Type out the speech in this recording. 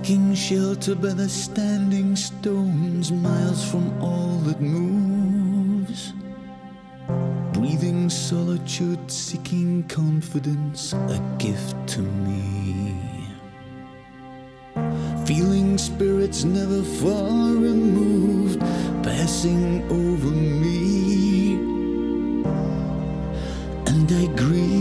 taking shelter by the standing stones, miles from all that moves, breathing solitude, seeking confidence, a gift to me. Feeling spirits never far removed, passing over me, and I grieve